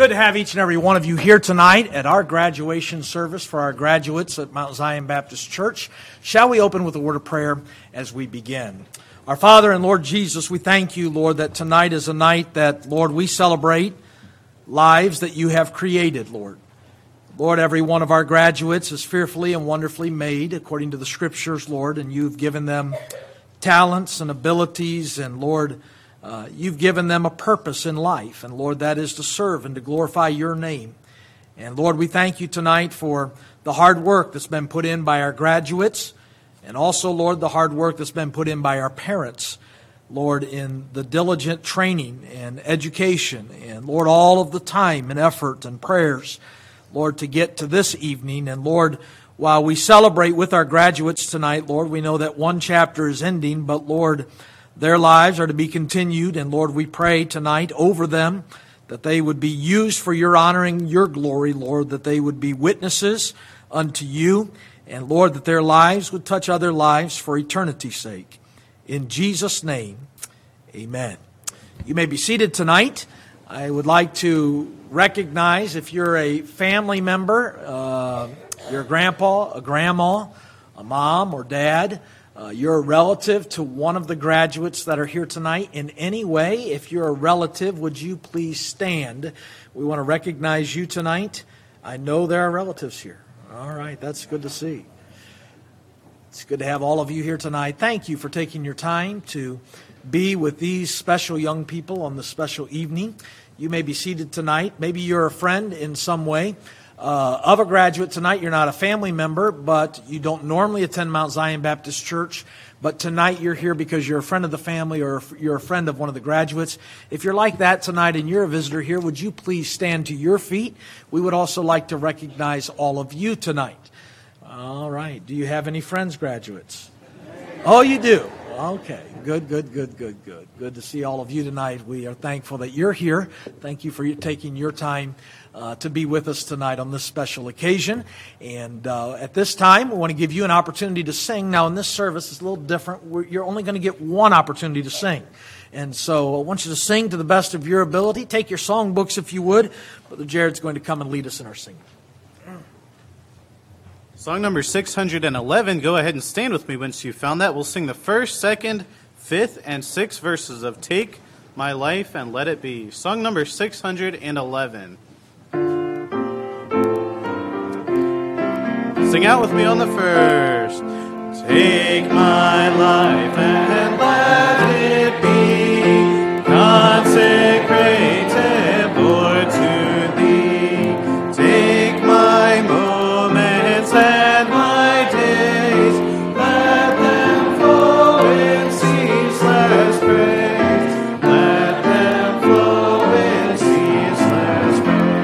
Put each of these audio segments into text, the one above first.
good to have each and every one of you here tonight at our graduation service for our graduates at Mount Zion Baptist Church. Shall we open with a word of prayer as we begin? Our Father and Lord Jesus, we thank you, Lord, that tonight is a night that, Lord, we celebrate lives that you have created, Lord. Lord, every one of our graduates is fearfully and wonderfully made according to the Scriptures, Lord, and you've given them talents and abilities, and Lord, you've given them a purpose in life, and Lord, that is to serve and to glorify your name. And Lord, we thank you tonight for the hard work that's been put in by our graduates, and also, Lord, the hard work that's been put in by our parents, Lord, in the diligent training and education, and Lord, all of the time and effort and prayers, Lord, to get to this evening. And Lord, while we celebrate with our graduates tonight, Lord, we know that one chapter is ending, but Lord, their lives are to be continued, and Lord, we pray tonight over them that they would be used for your honoring, your glory, Lord, that they would be witnesses unto you, and Lord, that their lives would touch other lives for eternity's sake. In Jesus' name, amen. You may be seated tonight. I would like to recognize if you're a family member, your grandpa, a grandma, a mom or dad, you're a relative to one of the graduates that are here tonight in any way. If you're a relative, would you please stand? We want to recognize you tonight. I know there are relatives here. All right, that's good to see. It's good to have all of you here tonight. Thank you for taking your time to be with these special young people on this special evening. You may be seated tonight. Maybe you're a friend in some way of a graduate tonight. You're not a family member, but you don't normally attend Mount Zion Baptist Church. But tonight you're here because you're a friend of the family or you're a friend of one of the graduates. If you're like that tonight and you're a visitor here, would you please stand to your feet? We would also like to recognize all of you tonight. All right. Do you have any friends, graduates? Oh, you do. Okay. Good. Good to see all of you tonight. We are thankful that you're here. Thank you for taking your time to be with us tonight on this special occasion. And at this time, we want to give you an opportunity to sing. Now, in this service, it's a little different. You're only going to get one opportunity to sing. And so I want you to sing to the best of your ability. Take your songbooks if you would. Brother Jared's going to come and lead us in our singing. Song number 611. Go ahead and stand with me once you've found that. We'll sing the first, second, fifth, and sixth verses of Take My Life and Let It Be. Song number 611. Sing out with me on the first. Take my life and let it be consecrated, Lord, to thee. Take my moments and my days, let them flow in ceaseless praise. Let them flow in ceaseless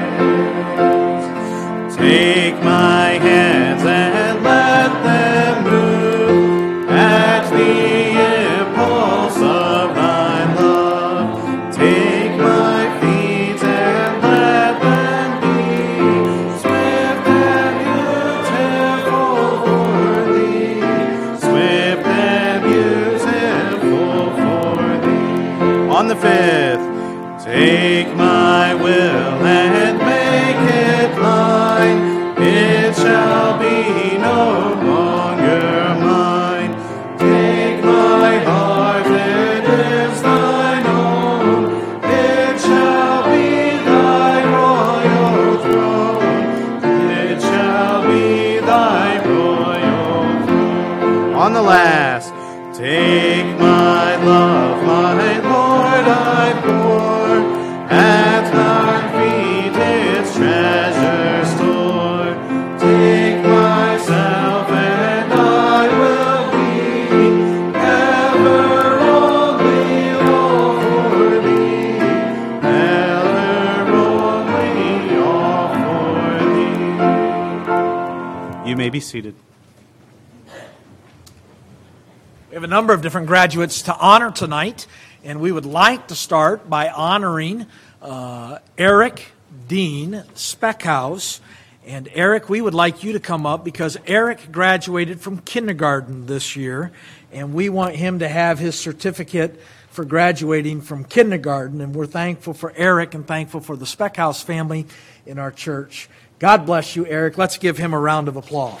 praise. Take my hands and let them move at the impulse of thy love. Take my feet and let them be swift and beautiful for thee. Swift and beautiful for thee. On the fifth, take my will and make it mine. It shall be no longer mine. Take my heart, it is thine own. It shall be thy royal throne. It shall be thy royal throne. On the last, take my love, my Lord, I pour at thy feet its treasure store. Take myself and I will be ever only all for thee. Ever only all for thee. You may be seated. We have a number of different graduates to honor tonight, and we would like to start by honoring Eric Dean Speckhouse. And Eric, we would like you to come up because Eric graduated from kindergarten this year, and we want him to have his certificate for graduating from kindergarten. And we're thankful for Eric and thankful for the Speckhouse family in our church. God bless you, Eric. Let's give him a round of applause.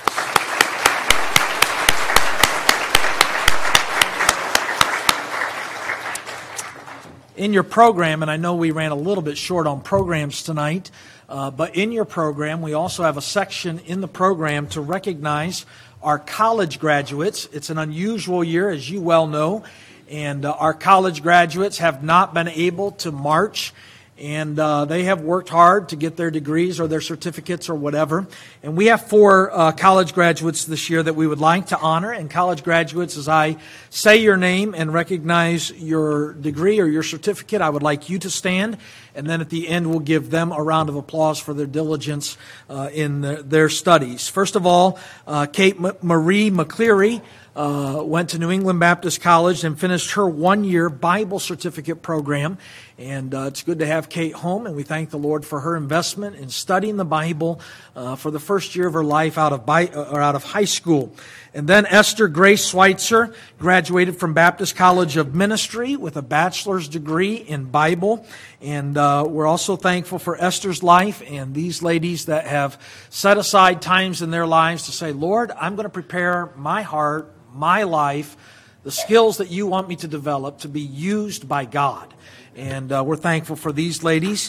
In your program, and I know we ran a little bit short on programs tonight, but in your program, we also have a section in the program to recognize our college graduates. It's an unusual year, as you well know, and our college graduates have not been able to march, and they have worked hard to get their degrees or their certificates or whatever. And we have 4 college graduates this year that we would like to honor. And college graduates, as I say your name and recognize your degree or your certificate, I would like you to stand. And then at the end, we'll give them a round of applause for their diligence in their studies. First of all, Kate Marie McCleary went to New England Baptist College and finished her 1-year Bible certificate program. And it's good to have Kate home, and we thank the Lord for her investment in studying the Bible for the first year of her life out of high school. And then Esther Grace Schweitzer graduated from Baptist College of Ministry with a bachelor's degree in Bible. And we're also thankful for Esther's life and these ladies that have set aside times in their lives to say, Lord, I'm going to prepare my heart, my life, the skills that you want me to develop to be used by God. And we're thankful for these ladies.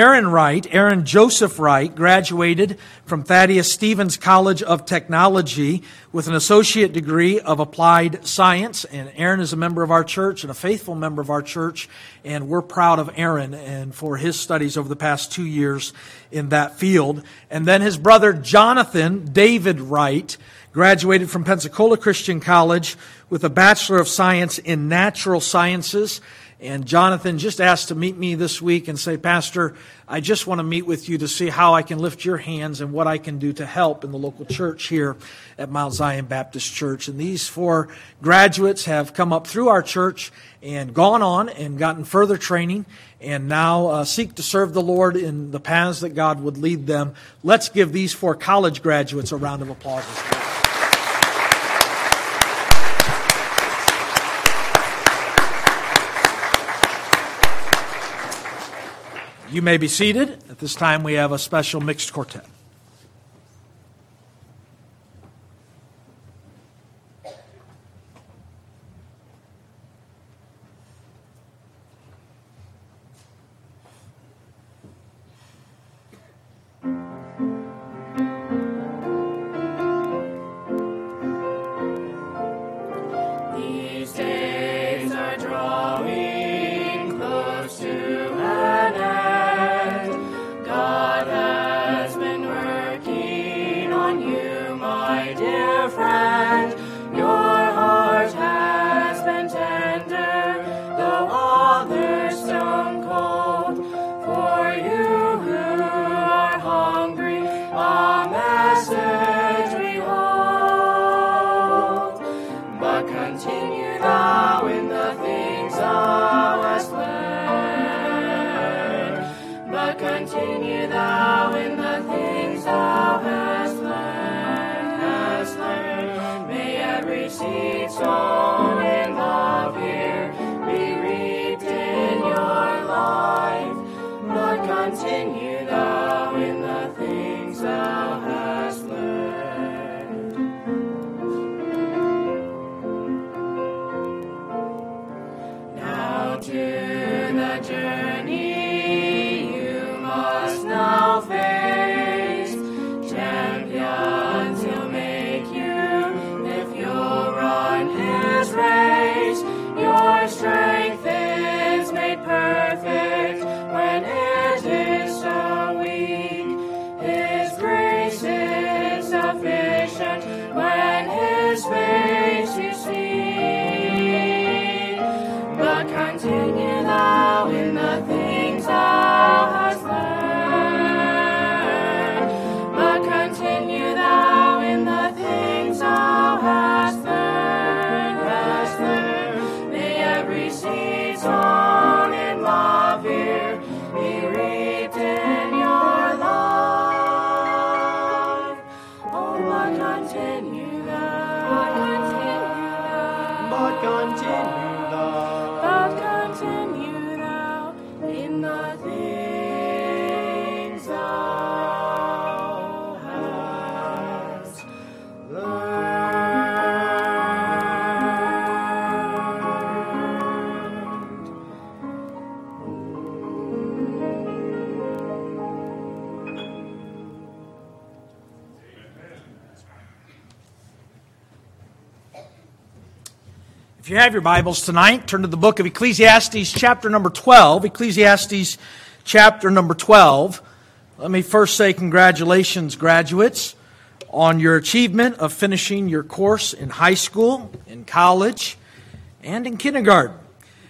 Aaron Joseph Wright, graduated from Thaddeus Stevens College of Technology with an associate degree of applied science. And Aaron is a member of our church and a faithful member of our church. And we're proud of Aaron and for his studies over the past 2 years in that field. And then his brother Jonathan David Wright graduated from Pensacola Christian College with a Bachelor of Science in Natural Sciences. And Jonathan just asked to meet me this week and say, Pastor, I just want to meet with you to see how I can lift your hands and what I can do to help in the local church here at Mount Zion Baptist Church. And these 4 graduates have come up through our church and gone on and gotten further training and now seek to serve the Lord in the paths that God would lead them. Let's give these 4 college graduates a round of applause as well. You may be seated. At this time, we have a special mixed quartet. These days are drawing close to an end. God has been working on you, my dear friend. Your heart has been tender, though others stone cold. For you who are hungry, a message we hold. But continue thou in the things thou hast learned. But continue thou in the things thou hast learned. May every seed sown in love here be reaped in your life. But continue thou in the things thou hast learned. Now to the journey you must now face. Champions he'll make you if you'll run his race. Your strength is made perfect when it is so weak. His grace is sufficient when his face you see. But continue thou in the things thou hast learned. But continue thou in the things thou hast learned. May every seed sown in love here be reaped in your life. Oh, but continue thou. If you have your Bibles tonight, turn to the book of Ecclesiastes chapter number 12. Ecclesiastes chapter number 12. Let me first say congratulations, graduates, on your achievement of finishing your course in high school, in college, and in kindergarten.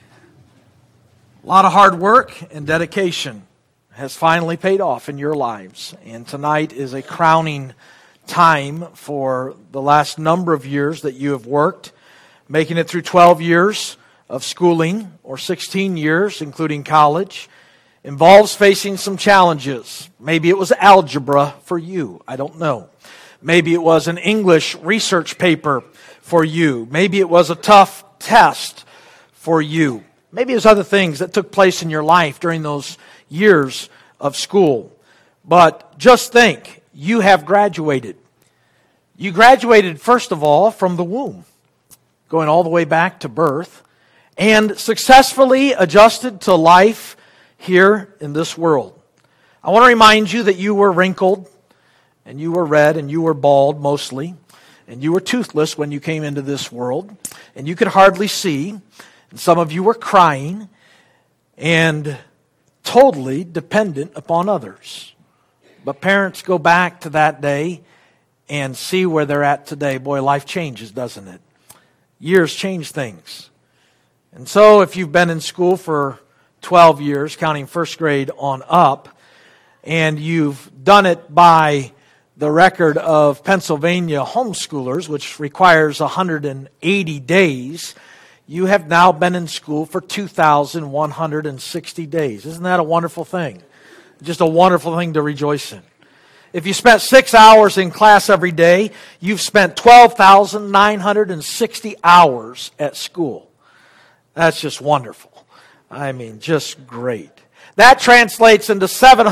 A lot of hard work and dedication has finally paid off in your lives. And tonight is a crowning time for the last number of years that you have worked, making it through 12 years of schooling, or 16 years, including college, involves facing some challenges. Maybe it was algebra for you. I don't know. Maybe it was an English research paper for you. Maybe it was a tough test for you. Maybe it was other things that took place in your life during those years of school. But just think, you have graduated. You graduated, first of all, from the womb, going all the way back to birth, and successfully adjusted to life here in this world. I want to remind you that you were wrinkled, and you were red, and you were bald mostly, and you were toothless when you came into this world, and you could hardly see, and some of you were crying, and totally dependent upon others. But parents, go back to that day and see where they're at today. Boy, life changes, doesn't it? Years change things. And so if you've been in school for 12 years, counting first grade on up, and you've done it by the record of Pennsylvania homeschoolers, which requires 180 days, you have now been in school for 2,160 days. Isn't that a wonderful thing? Just a wonderful thing to rejoice in. If you spent 6 hours in class every day, you've spent 12,960 hours at school. That's just wonderful. I mean, just great. That translates into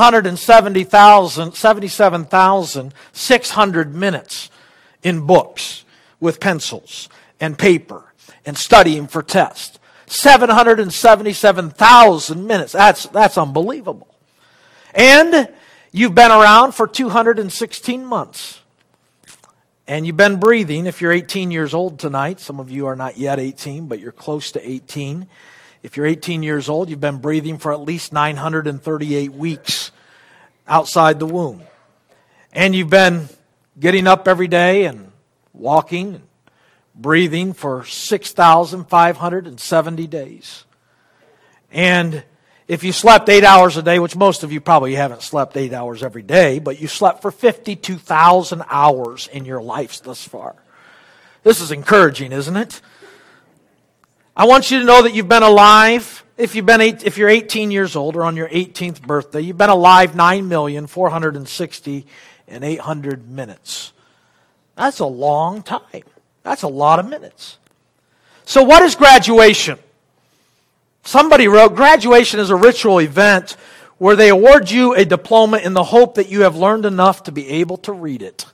77,600 minutes in books with pencils and paper and studying for tests. 777,000 minutes. That's unbelievable. And you've been around for 216 months. And you've been breathing. If you're 18 years old tonight, some of you are not yet 18, but you're close to 18. If you're 18 years old, you've been breathing for at least 938 weeks outside the womb. And you've been getting up every day and walking and breathing for 6,570 days. And if you slept 8 hours a day, which most of you probably haven't slept 8 hours every day, but you slept for 52,000 hours in your life thus far. This is encouraging, isn't it? I want you to know that you've been alive. If you're 18 years old or on your 18th birthday, you've been alive 9,460,800 minutes. That's a long time. That's a lot of minutes. So what is graduation? Somebody wrote, graduation is a ritual event where they award you a diploma in the hope that you have learned enough to be able to read it.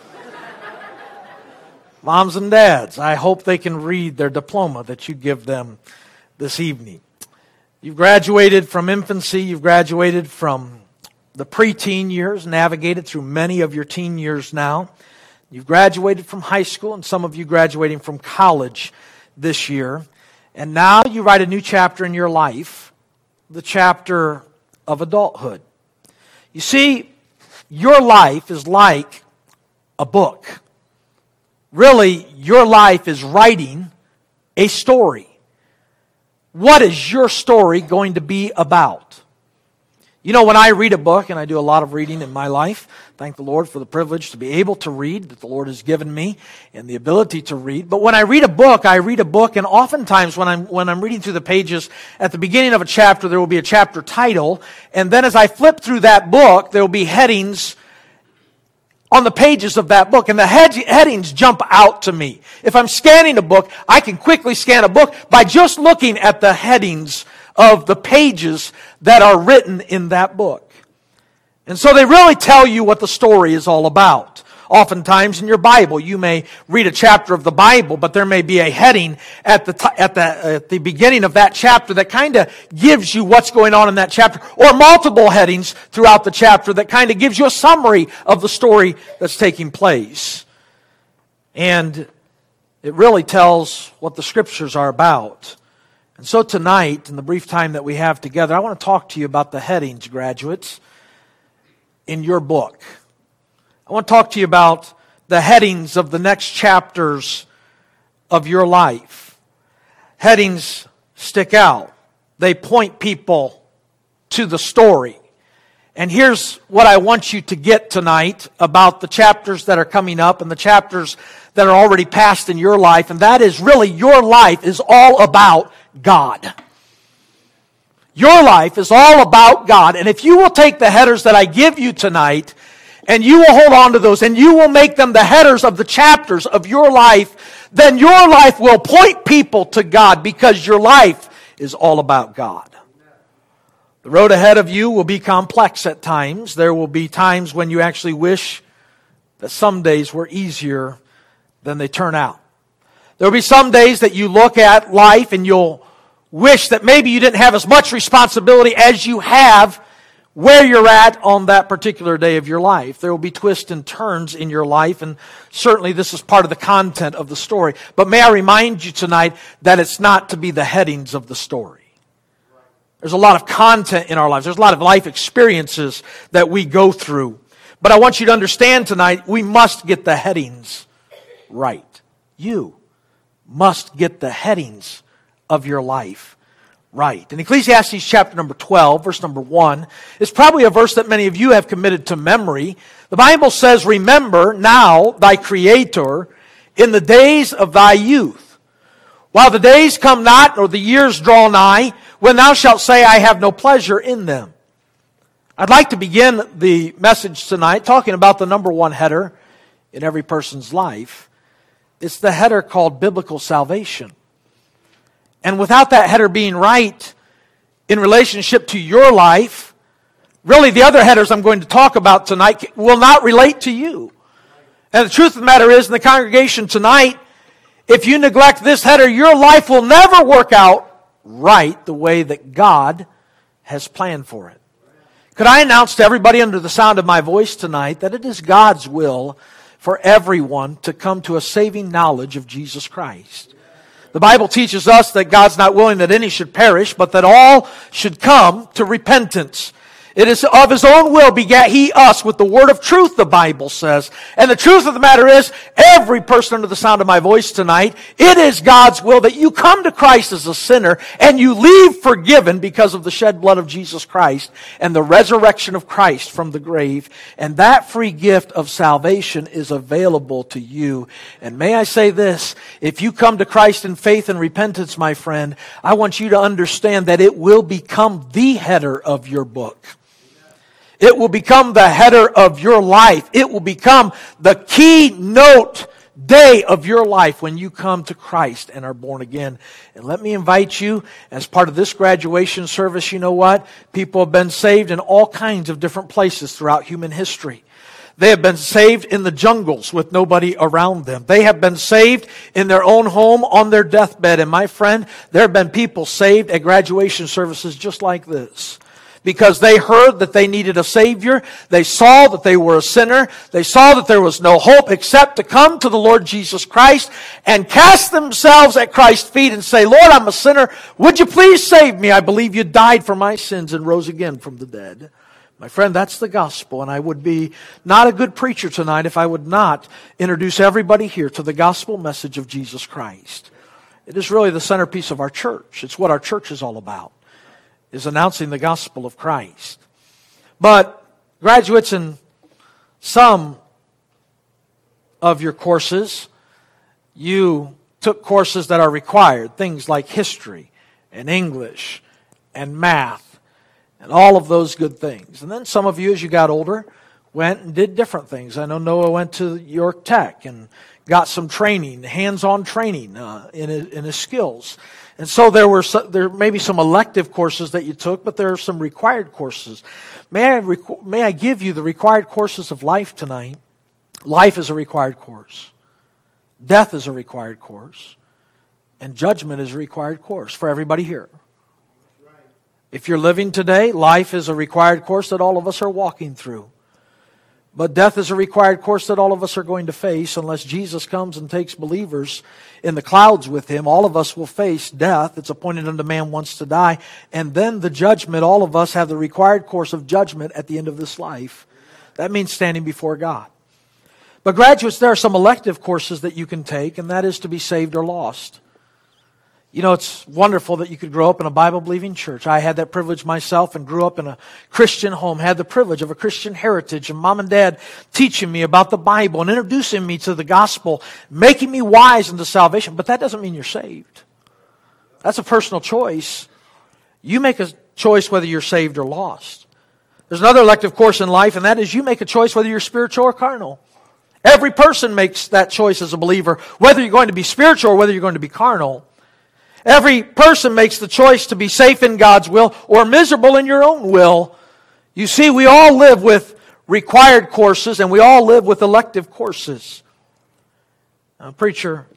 Moms and dads, I hope they can read their diploma that you give them this evening. You've graduated from infancy, you've graduated from the preteen years, navigated through many of your teen years now. You've graduated from high school, and some of you graduating from college this year. And now you write a new chapter in your life, the chapter of adulthood. You see, your life is like a book. Really, your life is writing a story. What is your story going to be about? You know, when I read a book, and I do a lot of reading in my life, thank the Lord for the privilege to be able to read, that the Lord has given me, and the ability to read. But when I read a book, and oftentimes when I'm reading through the pages, at the beginning of a chapter, there will be a chapter title, and then as I flip through that book, there will be headings on the pages of that book, and the headings jump out to me. If I'm scanning a book, I can quickly scan a book by just looking at the headings of the pages that are written in that book. And so they really tell you what the story is all about. Oftentimes in your Bible, you may read a chapter of the Bible, but there may be a heading at the beginning of that chapter that kind of gives you what's going on in that chapter, or multiple headings throughout the chapter that kind of gives you a summary of the story that's taking place. And it really tells what the Scriptures are about. And so tonight, in the brief time that we have together, I want to talk to you about the headings, graduates, in your book. I want to talk to you about the headings of the next chapters of your life. Headings stick out. They point people to the story. And here's what I want you to get tonight about the chapters that are coming up and the chapters that are already passed in your life. And that is really your life is all about God. Your life is all about God. And if you will take the headers that I give you tonight and you will hold on to those and you will make them the headers of the chapters of your life, then your life will point people to God because your life is all about God. The road ahead of you will be complex at times. There will be times when you actually wish that some days were easier than they turn out. There will be some days that you look at life and you'll wish that maybe you didn't have as much responsibility as you have where you're at on that particular day of your life. There will be twists and turns in your life, and certainly this is part of the content of the story. But may I remind you tonight that it's not to be the headings of the story. There's a lot of content in our lives. There's a lot of life experiences that we go through. But I want you to understand tonight, we must get the headings right. You must get the headings of your life right. In Ecclesiastes chapter number 12, verse number 1, is probably a verse that many of you have committed to memory. The Bible says, "Remember now thy Creator in the days of thy youth, while the days come not, nor the years draw nigh, when thou shalt say, I have no pleasure in them." I'd like to begin the message tonight talking about the number one header in every person's life. It's the header called biblical salvation. And without that header being right in relationship to your life, really the other headers I'm going to talk about tonight will not relate to you. And the truth of the matter is, in the congregation tonight, if you neglect this header, your life will never work out right the way that God has planned for it. Could I announce to everybody under the sound of my voice tonight that it is God's will for everyone to come to a saving knowledge of Jesus Christ. The Bible teaches us that God's not willing that any should perish, but that all should come to repentance. It is of His own will begat He us with the word of truth, the Bible says. And the truth of the matter is, every person under the sound of my voice tonight, it is God's will that you come to Christ as a sinner and you leave forgiven because of the shed blood of Jesus Christ and the resurrection of Christ from the grave. And that free gift of salvation is available to you. And may I say this, if you come to Christ in faith and repentance, my friend, I want you to understand that it will become the header of your book. It will become the header of your life. It will become the keynote day of your life when you come to Christ and are born again. And let me invite you, as part of this graduation service, you know what? People have been saved in all kinds of different places throughout human history. They have been saved in the jungles with nobody around them. They have been saved in their own home on their deathbed. And my friend, there have been people saved at graduation services just like this. Because they heard that they needed a Savior. They saw that they were a sinner. They saw that there was no hope except to come to the Lord Jesus Christ and cast themselves at Christ's feet and say, Lord, I'm a sinner. Would you please save me? I believe you died for my sins and rose again from the dead. My friend, that's the gospel, and I would be not a good preacher tonight if I would not introduce everybody here to the gospel message of Jesus Christ. It is really the centerpiece of our church. It's what our church is all about, is announcing the gospel of Christ. But graduates, in some of your courses, you took courses that are required, things like history and English and math and all of those good things. And then some of you, as you got older, went and did different things. I know Noah went to York Tech and got some training, hands-on training in his skills. And so there may be some elective courses that you took, but there are some required courses. May I give you the required courses of life tonight? Life is a required course. Death is a required course. And judgment is a required course for everybody here. If you're living today, life is a required course that all of us are walking through. But death is a required course that all of us are going to face unless Jesus comes and takes believers in the clouds with Him. All of us will face death. It's appointed unto man once to die. And then the judgment. All of us have the required course of judgment at the end of this life. That means standing before God. But graduates, there are some elective courses that you can take, and that is to be saved or lost. You know, it's wonderful that you could grow up in a Bible-believing church. I had that privilege myself and grew up in a Christian home, had the privilege of a Christian heritage, and mom and dad teaching me about the Bible and introducing me to the gospel, making me wise into salvation. But that doesn't mean you're saved. That's a personal choice. You make a choice whether you're saved or lost. There's another elective course in life, and that is you make a choice whether you're spiritual or carnal. Every person makes that choice as a believer, whether you're going to be spiritual or whether you're going to be carnal. Every person makes the choice to be safe in God's will or miserable in your own will. You see, we all live with required courses and we all live with elective courses. Now, preacher,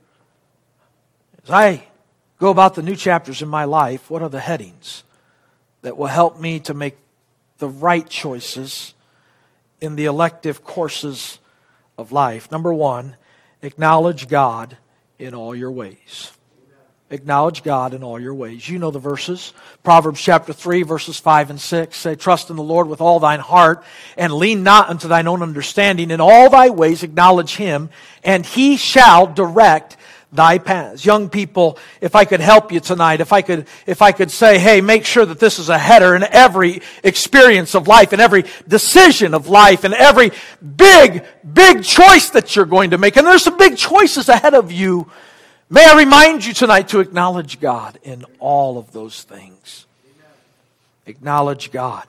as I go about the new chapters in my life, what are the headings that will help me to make the right choices in the elective courses of life? Number one, acknowledge God in all your ways. Acknowledge God in all your ways. You know the verses. Proverbs chapter 3, verses 5 and 6 say, trust in the Lord with all thine heart, and lean not unto thine own understanding. In all thy ways acknowledge Him, and He shall direct thy paths. Young people, if I could help you tonight, if I could say, hey, make sure that this is a header in every experience of life, in every decision of life, in every big choice that you're going to make. And there's some big choices ahead of you. May I remind you tonight to acknowledge God in all of those things. Acknowledge God.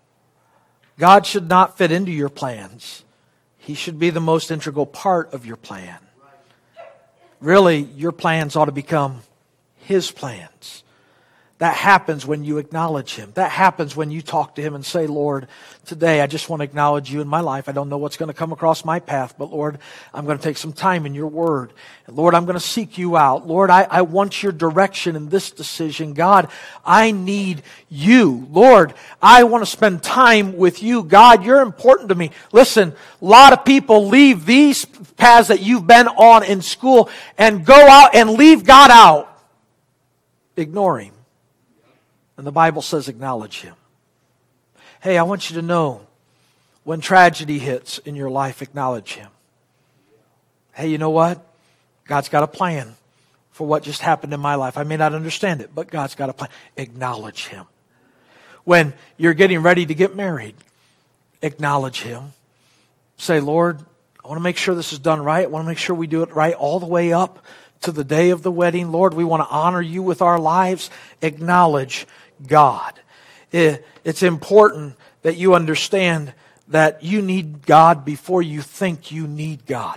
God should not fit into your plans. He should be the most integral part of your plan. Really, your plans ought to become His plans. That happens when you acknowledge Him. That happens when you talk to Him and say, Lord, today I just want to acknowledge You in my life. I don't know what's going to come across my path, but Lord, I'm going to take some time in Your Word. And Lord, I'm going to seek You out. Lord, I want Your direction in this decision. God, I need You. Lord, I want to spend time with You. God, You're important to me. Listen, a lot of people leave these paths that you've been on in school and go out and leave God out. Ignore Him. And the Bible says acknowledge Him. Hey, I want you to know, when tragedy hits in your life, acknowledge Him. Hey, you know what? God's got a plan for what just happened in my life. I may not understand it, but God's got a plan. Acknowledge Him. When you're getting ready to get married, acknowledge Him. Say, Lord, I want to make sure this is done right. I want to make sure we do it right all the way up to the day of the wedding. Lord, we want to honor You with our lives. Acknowledge God. It's important that you understand that you need God before you think you need God.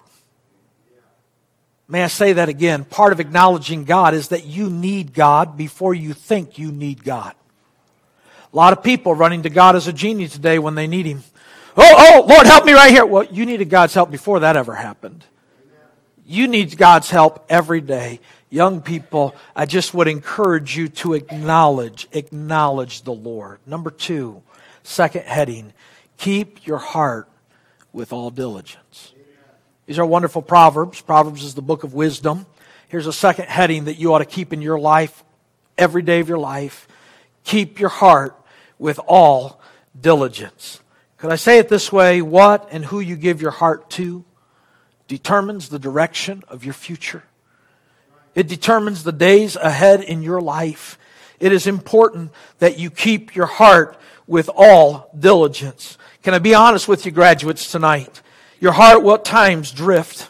May I say that again? Part of acknowledging God is that you need God before you think you need God. A lot of people running to God as a genie today when they need Him. Oh, Lord, help me right here. Well, you needed God's help before that ever happened. You need God's help every day. Young people, I just would encourage you to acknowledge the Lord. Number two, second heading, keep your heart with all diligence. These are wonderful Proverbs. Proverbs is the book of wisdom. Here's a second heading that you ought to keep in your life, every day of your life. Keep your heart with all diligence. Could I say it this way? What and who you give your heart to determines the direction of your future. It determines the days ahead in your life. It is important that you keep your heart with all diligence. Can I be honest with you, graduates, tonight? Your heart will at times drift.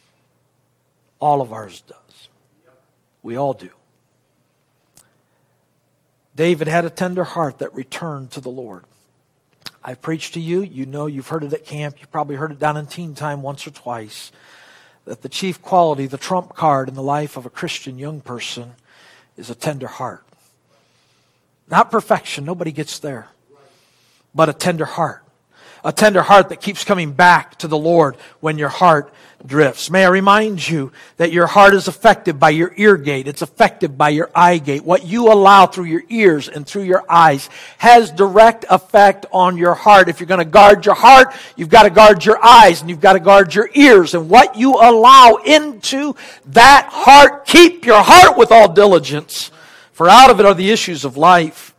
All of ours does. We all do. David had a tender heart that returned to the Lord. I preached to you. You know, you've heard it at camp. You probably heard it down in teen time once or twice. That the chief quality, the trump card in the life of a Christian young person is a tender heart. Not perfection. Nobody gets there. But a tender heart. A tender heart that keeps coming back to the Lord when your heart drifts. May I remind you that your heart is affected by your ear gate. It's affected by your eye gate. What you allow through your ears and through your eyes has direct effect on your heart. If you're going to guard your heart, you've got to guard your eyes and you've got to guard your ears. And what you allow into that heart, keep your heart with all diligence, for out of it are the issues of life.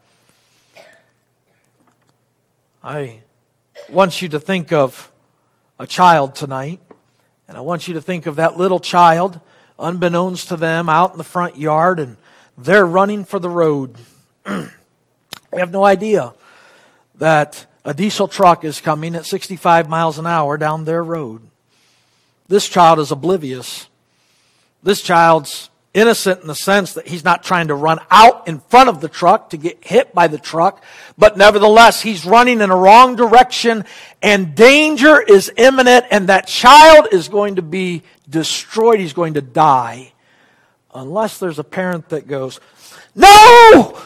I want you to think of a child tonight. And I want you to think of that little child, unbeknownst to them, out in the front yard, and they're running for the road. They have no idea that a diesel truck is coming at 65 miles an hour down their road. This child is oblivious. This child's innocent in the sense that he's not trying to run out in front of the truck to get hit by the truck, but nevertheless, he's running in a wrong direction and danger is imminent and that child is going to be destroyed. He's going to die unless there's a parent that goes, "No!"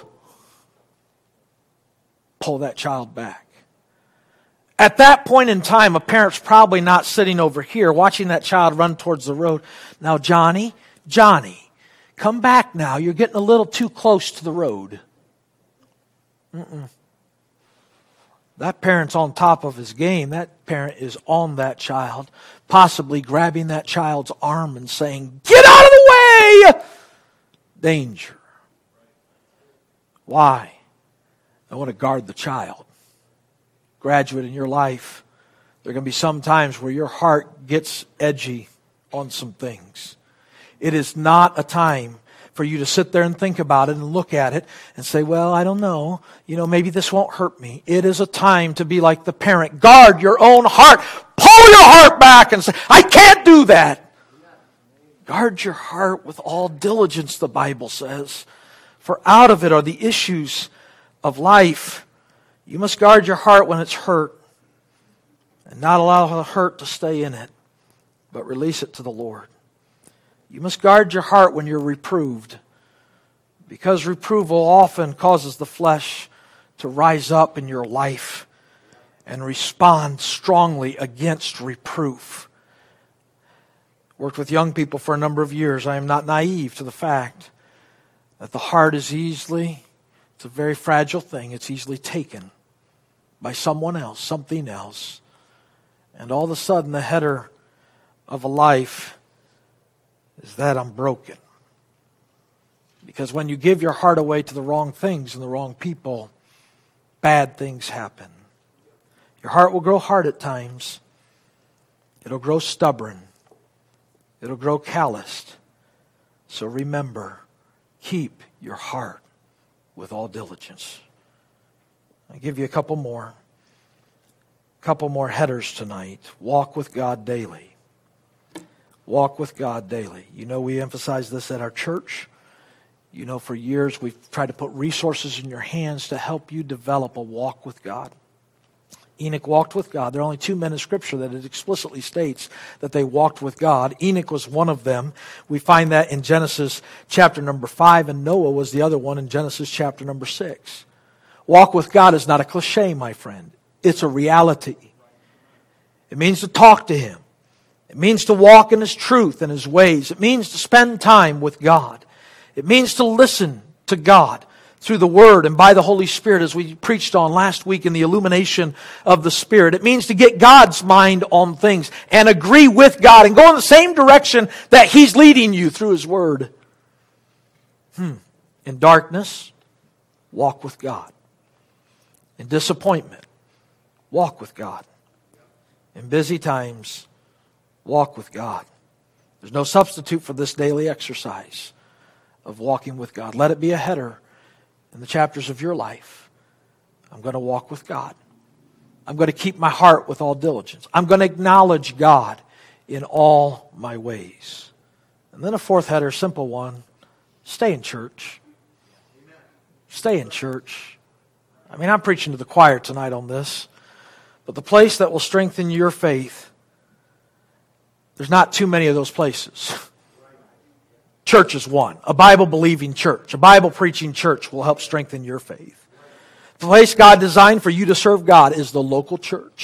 Pull that child back. At that point in time, a parent's probably not sitting over here watching that child run towards the road. "Now, Johnny, come back now. You're getting a little too close to the road." That parent's on top of his game. That parent is on that child, possibly grabbing that child's arm and saying, "Get out of the way!" Danger. Why? I want to guard the child. Graduate, in your life, there are going to be some times where your heart gets edgy on some things. It is not a time for you to sit there and think about it and look at it and say, "Well, I don't know. Maybe this won't hurt me." It is a time to be like the parent. Guard your own heart. Pull your heart back and say, "I can't do that." Guard your heart with all diligence, the Bible says. For out of it are the issues of life. You must guard your heart when it's hurt and not allow the hurt to stay in it, but release it to the Lord. You must guard your heart when you're reproved, because reproval often causes the flesh to rise up in your life and respond strongly against reproof. Worked with young people for a number of years. I am not naive to the fact that the heart is it's a very fragile thing. It's easily taken by someone else, something else. And all of a sudden the header of a life is that I'm broken. Because when you give your heart away to the wrong things and the wrong people, bad things happen. Your heart will grow hard at times. It'll grow stubborn. It'll grow calloused. So remember, keep your heart with all diligence. I'll give you a couple more headers tonight. Walk with God daily. Walk with God daily. We emphasize this at our church. For years we've tried to put resources in your hands to help you develop a walk with God. Enoch walked with God. There are only 2 men in Scripture that it explicitly states that they walked with God. Enoch was one of them. We find that in Genesis chapter number 5, and Noah was the other one in Genesis chapter number 6. Walk with God is not a cliche, my friend. It's a reality. It means to talk to Him. It means to walk in His truth and His ways. It means to spend time with God. It means to listen to God through the Word and by the Holy Spirit, as we preached on last week in the illumination of the Spirit. It means to get God's mind on things and agree with God and go in the same direction that He's leading you through His Word. In darkness, walk with God. In disappointment, walk with God. In busy times, walk with God. There's no substitute for this daily exercise of walking with God. Let it be a header in the chapters of your life. I'm going to walk with God. I'm going to keep my heart with all diligence. I'm going to acknowledge God in all my ways. And then a fourth header, simple one. Stay in church. Stay in church. I'm preaching to the choir tonight on this. But the place that will strengthen your faith, there's not too many of those places. Church is one. A Bible-believing church, a Bible-preaching church will help strengthen your faith. The place God designed for you to serve God is the local church.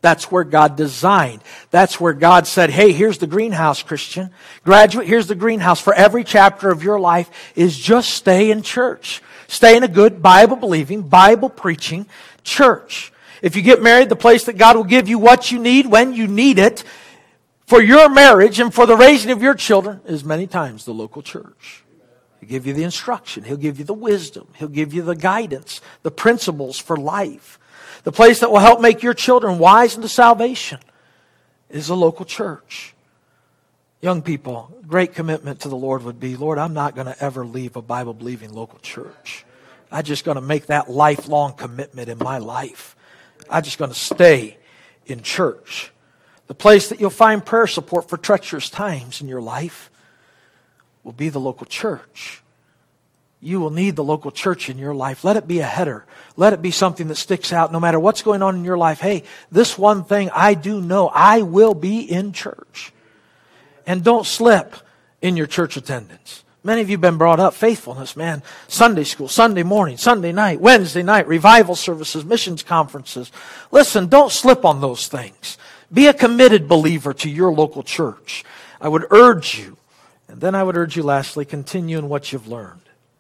That's where God designed. That's where God said, hey, here's the greenhouse, Christian. Graduate, here's the greenhouse. For every chapter of your life is just stay in church. Stay in a good Bible-believing, Bible-preaching church. If you get married, the place that God will give you what you need when you need it for your marriage and for the raising of your children is many times the local church. He'll give you the instruction. He'll give you the wisdom. He'll give you the guidance, the principles for life. The place that will help make your children wise into salvation is a local church. Young people, great commitment to the Lord would be, Lord, I'm not going to ever leave a Bible-believing local church. I'm just going to make that lifelong commitment in my life. I'm just going to stay in church. The place that you'll find prayer support for treacherous times in your life will be the local church. You will need the local church in your life. Let it be a header. Let it be something that sticks out no matter what's going on in your life. Hey, this one thing I do know, I will be in church. And don't slip in your church attendance. Many of you have been brought up, faithfulness, man. Sunday school, Sunday morning, Sunday night, Wednesday night, revival services, missions conferences. Listen, don't slip on those things. Be a committed believer to your local church. I would urge you, and then I would urge you lastly, continue in what you've learned.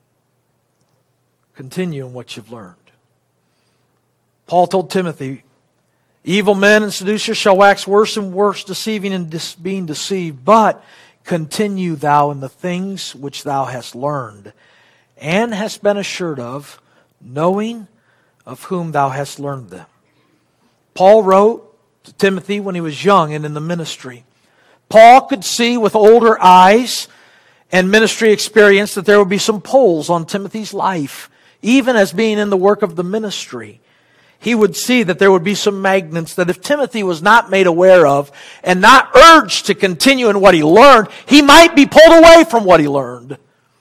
Continue in what you've learned. Paul told Timothy, evil men and seducers shall wax worse and worse, deceiving and being deceived. But continue thou in the things which thou hast learned, and hast been assured of, knowing of whom thou hast learned them. Paul wrote to Timothy when he was young and in the ministry. Paul could see with older eyes and ministry experience that there would be some pulls on Timothy's life. Even as being in the work of the ministry, he would see that there would be some magnets that if Timothy was not made aware of and not urged to continue in what he learned, he might be pulled away from what he learned.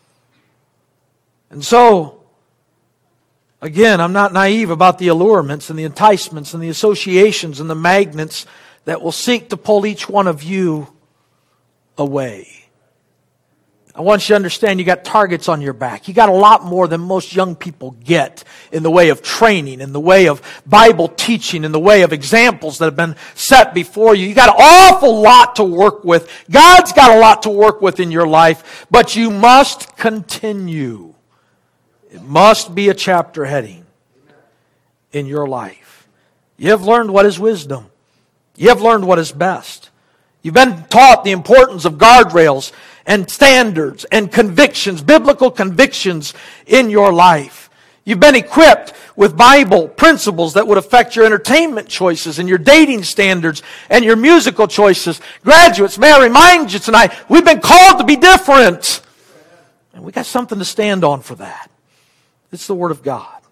And so, again, I'm not naive about the allurements and the enticements and the associations and the magnets that will seek to pull each one of you away. I want you to understand you got targets on your back. You got a lot more than most young people get in the way of training, in the way of Bible teaching, in the way of examples that have been set before you. You got an awful lot to work with. God's got a lot to work with in your life, but you must continue. It must be a chapter heading in your life. You have learned what is wisdom. You have learned what is best. You've been taught the importance of guardrails and standards and convictions, biblical convictions in your life. You've been equipped with Bible principles that would affect your entertainment choices and your dating standards and your musical choices. Graduates, may I remind you tonight, we've been called to be different. And we got something to stand on for that. It's the Word of God.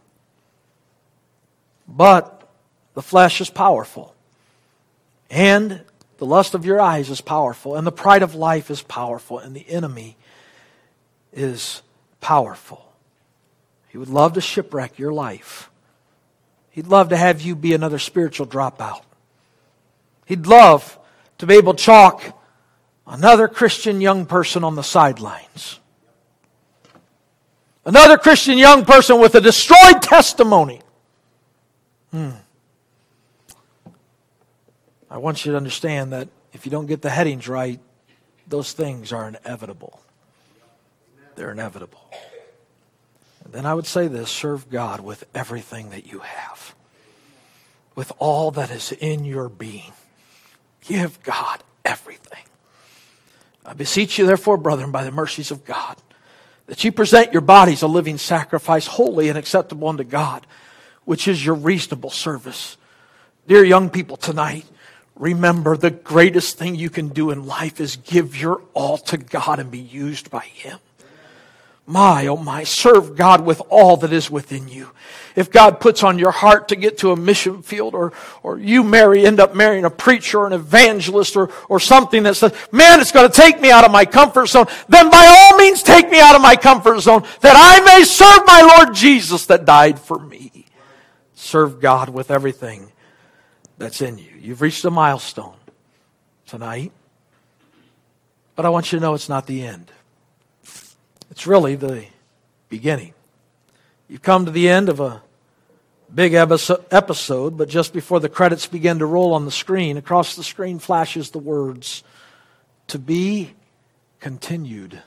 But the flesh is powerful. And the lust of your eyes is powerful, and the pride of life is powerful, and the enemy is powerful. He would love to shipwreck your life. He'd love to have you be another spiritual dropout. He'd love to be able to chalk another Christian young person on the sidelines. Another Christian young person with a destroyed testimony. I want you to understand that if you don't get the headings right, those things are inevitable. They're inevitable. And then I would say this, serve God with everything that you have. With all that is in your being. Give God everything. I beseech you therefore, brethren, by the mercies of God, that you present your bodies a living sacrifice, holy and acceptable unto God, which is your reasonable service. Dear young people tonight, remember, the greatest thing you can do in life is give your all to God and be used by Him. My, oh my, serve God with all that is within you. If God puts on your heart to get to a mission field, or you end up marrying a preacher or an evangelist or something that says, man, it's going to take me out of my comfort zone, then by all means take me out of my comfort zone that I may serve my Lord Jesus that died for me. Serve God with everything that's in you. You've reached a milestone tonight, but I want you to know it's not the end. It's really the beginning. You've come to the end of a Big episode, but just before the credits begin to roll on the screen, across the screen flashes the words, "To be continued."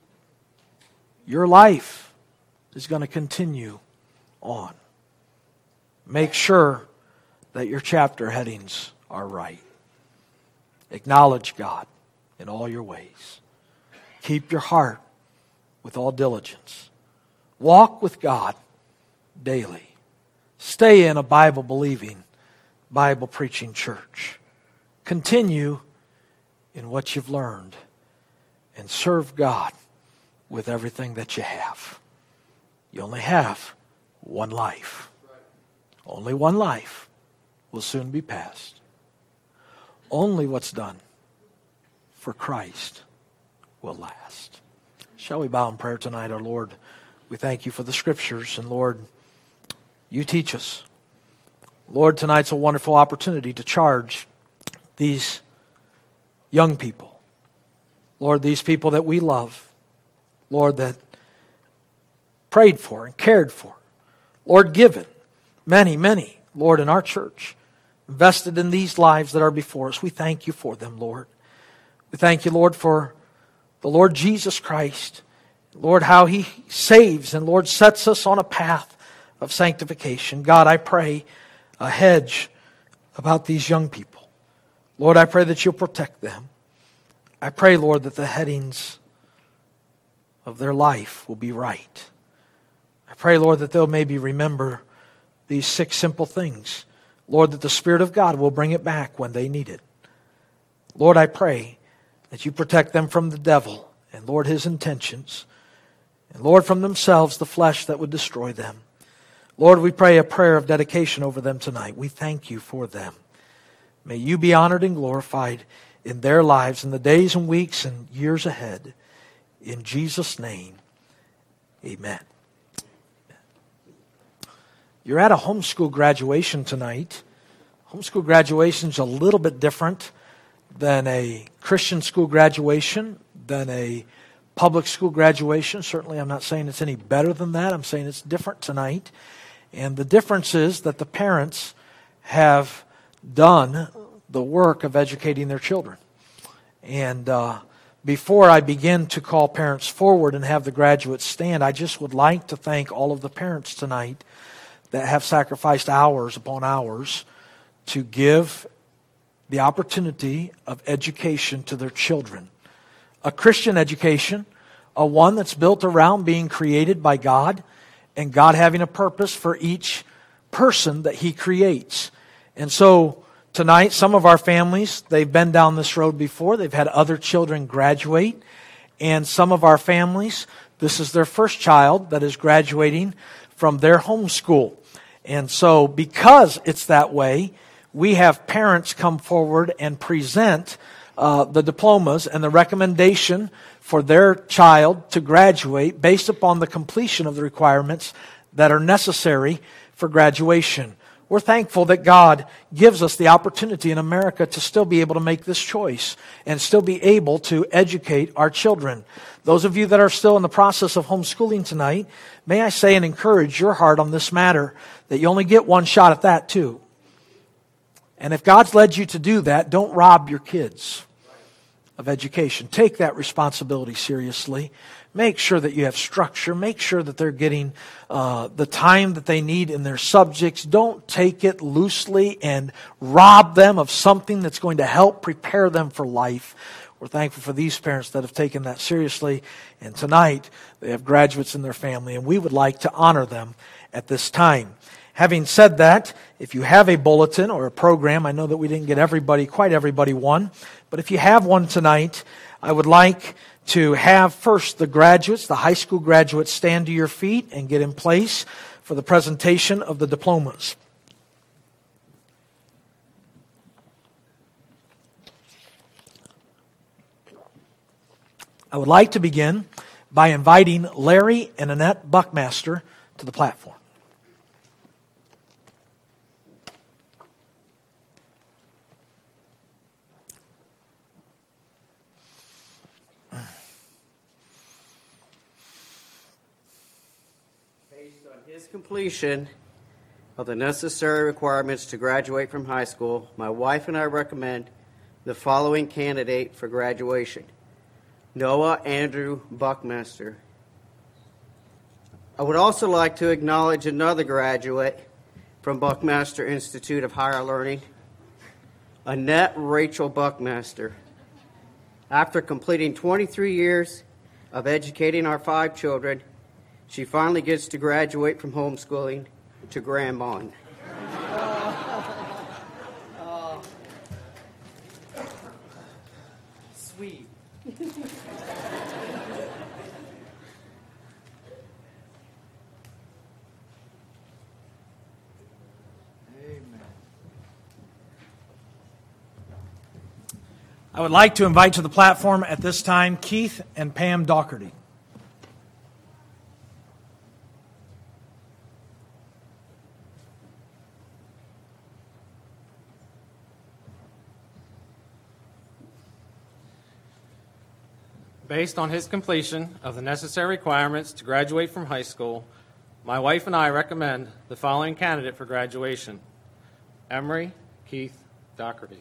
Your life is going to continue on. Make sure that your chapter headings are right. Acknowledge God in all your ways. Keep your heart with all diligence. Walk with God daily. Stay in a Bible-believing, Bible-preaching church. Continue in what you've learned and serve God with everything that you have. You only have one life. Only one life will soon be passed. Only what's done for Christ will last. Shall we bow in prayer tonight, our Lord? We thank you for the Scriptures, and Lord, you teach us. Lord, tonight's a wonderful opportunity to charge these young people. Lord, these people that we love. Lord, that prayed for and cared for. Lord, given many, Lord, in our church, invested in these lives that are before us. We thank you for them, Lord. We thank you, Lord, for the Lord Jesus Christ. Lord, how He saves and, Lord, sets us on a path of sanctification. God, I pray a hedge about these young people. Lord, I pray that you'll protect them. I pray, Lord, that the headings of their life will be right. I pray, Lord, that they'll maybe remember these 6 simple things. Lord, that the Spirit of God will bring it back when they need it. Lord, I pray that you protect them from the devil and, Lord, his intentions. And, Lord, from themselves, the flesh that would destroy them. Lord, we pray a prayer of dedication over them tonight. We thank you for them. May you be honored and glorified in their lives in the days and weeks and years ahead. In Jesus' name, amen. You're at a homeschool graduation tonight. Homeschool graduation is a little bit different than a Christian school graduation, than a public school graduation. Certainly, I'm not saying it's any better than that. I'm saying it's different tonight. And the difference is that the parents have done the work of educating their children. And before I begin to call parents forward and have the graduates stand, I just would like to thank all of the parents tonight that have sacrificed hours upon hours to give the opportunity of education to their children. A Christian education, a one that's built around being created by God and God having a purpose for each person that He creates. And so tonight, some of our families, they've been down this road before. They've had other children graduate. And some of our families, this is their first child that is graduating from their home school. And so because it's that way, we have parents come forward and present the diplomas and the recommendation for their child to graduate based upon the completion of the requirements that are necessary for graduation. We're thankful that God gives us the opportunity in America to still be able to make this choice and still be able to educate our children. Those of you that are still in the process of homeschooling tonight, may I say and encourage your heart on this matter that you only get one shot at that too. And if God's led you to do that, don't rob your kids of education. Take that responsibility seriously. Make sure that you have structure. Make sure that they're getting the time that they need in their subjects. Don't take it loosely and rob them of something that's going to help prepare them for life. We're thankful for these parents that have taken that seriously. And tonight, they have graduates in their family, and we would like to honor them at this time. Having said that, if you have a bulletin or a program, I know that we didn't get quite everybody one, but if you have one tonight, I would like to have first the graduates, the high school graduates, stand to your feet and get in place for the presentation of the diplomas. I would like to begin by inviting Larry and Annette Buckmaster to the platform. Based on his completion of the necessary requirements to graduate from high school, my wife and I recommend the following candidate for graduation: Noah Andrew Buckmaster. I would also like to acknowledge another graduate from Buckmaster Institute of Higher Learning, Annette Rachel Buckmaster. After completing 23 years of educating our 5 children, she finally gets to graduate from homeschooling to Grand Bond. Sweet. I would like to invite to the platform at this time Keith and Pam Doherty. Based on his completion of the necessary requirements to graduate from high school, my wife and I recommend the following candidate for graduation: Emery Keith Doherty.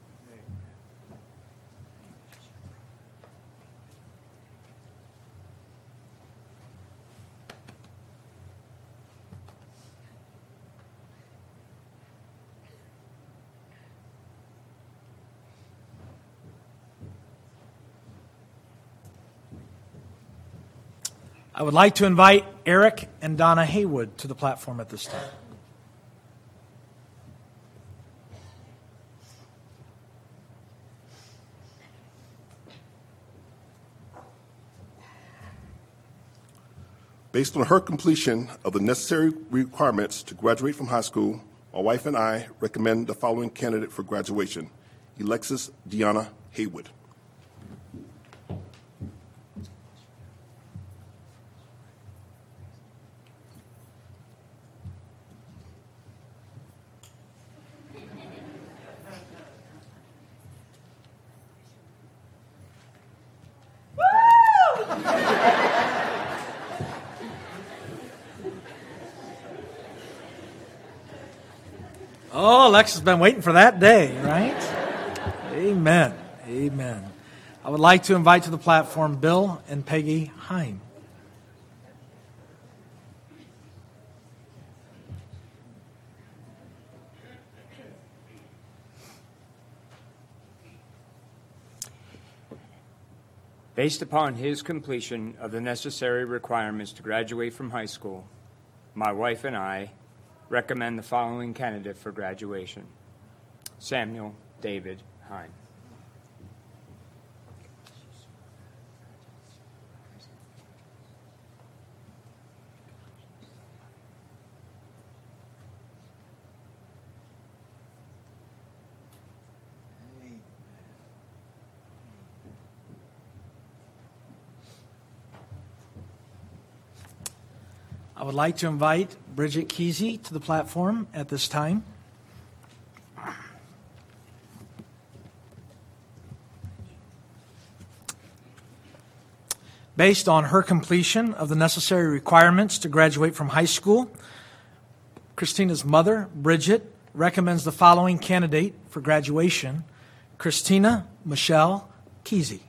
I would like to invite Eric and Donna Haywood to the platform at this time. Based on her completion of the necessary requirements to graduate from high school, my wife and I recommend the following candidate for graduation: Alexis Deanna Haywood. Oh, Alexis has been waiting for that day, right? Amen. Amen. I would like to invite to the platform Bill and Peggy Hine. Based upon his completion of the necessary requirements to graduate from high school, my wife and I recommend the following candidate for graduation: Samuel David Hine. I would like to invite Bridget Kesey to the platform at this time. Based on her completion of the necessary requirements to graduate from high school, Christina's mother, Bridget, recommends the following candidate for graduation: Christina Michelle Kesey.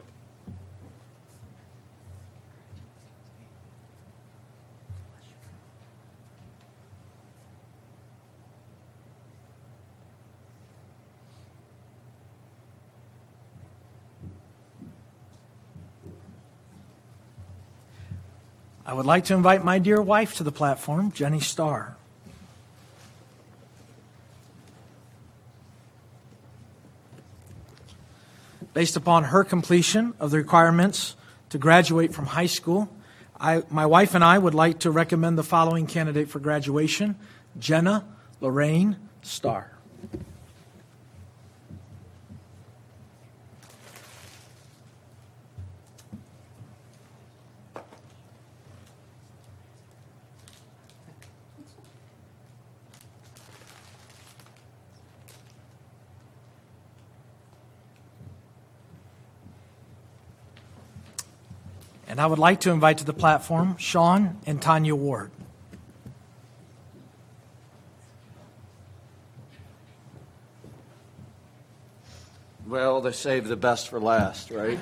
I would like to invite my dear wife to the platform, Jenny Starr. Based upon her completion of the requirements to graduate from high school, my wife and I would like to recommend the following candidate for graduation: Jenna Lorraine Starr. And I would like to invite to the platform Sean and Tanya Ward. Well, they save the best for last, right?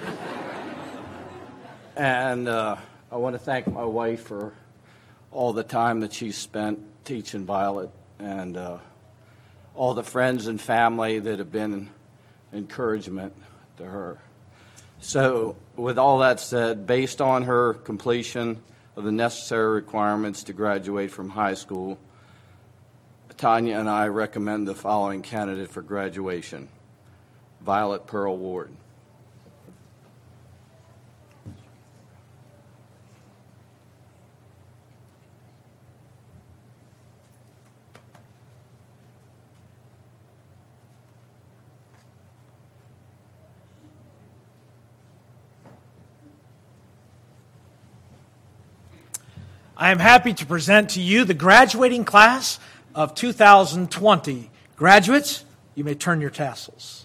And I want to thank my wife for all the time that she spent teaching Violet, and all the friends and family that have been encouragement to her. So, with all that said, based on her completion of the necessary requirements to graduate from high school, Tanya and I recommend the following candidate for graduation: Violet Pearl Ward. I am happy to present to you the graduating class of 2020. Graduates, you may turn your tassels.